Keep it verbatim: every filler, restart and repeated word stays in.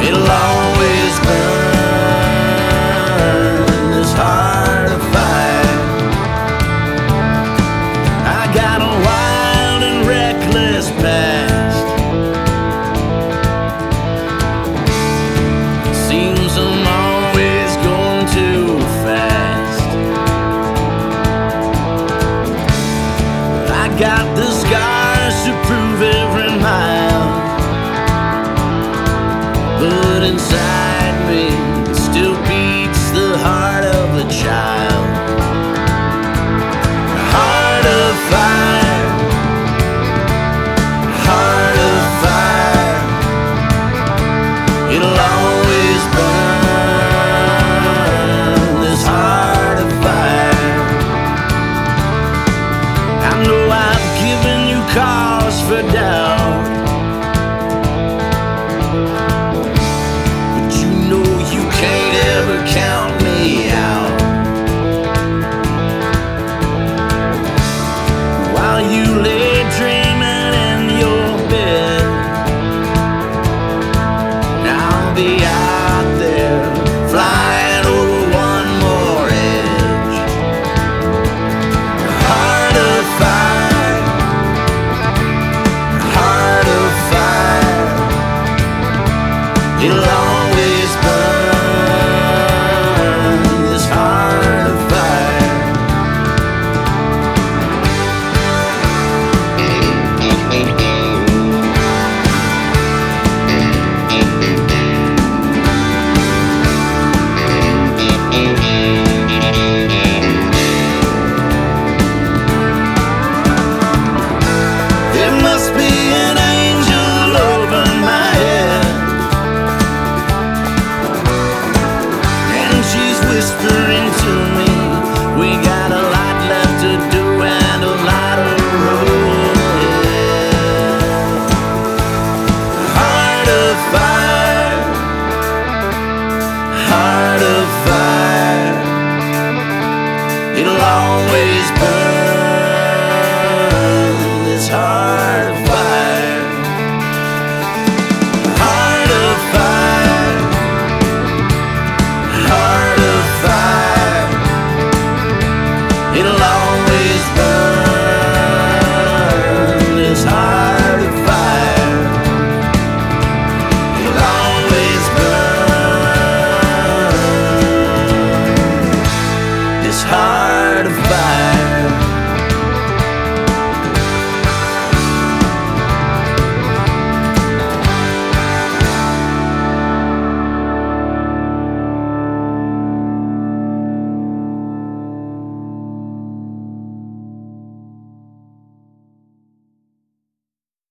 It'll always burn this heart of fire. I got a wild and reckless past. Seems I'm always going too fast. I got the scars to prove every mile, but inside me still beats the heart of a child. Heart of fire, heart of fire. It'll always burn this heart of fire. I know I've given you cause for doubt, count me out. While you lay dreaming in your bed, I'll be out there flying over one more edge. Heart of fire, heart of fire. It'll always burn. Whispering to me, we got a lot left to do and a lot of road ahead. Heart of fire, heart of fire. It'll always burn this heart of fire. Heart of fire, heart of fire. It'll always burn this heart of fire. It'll always burn this heart of fire.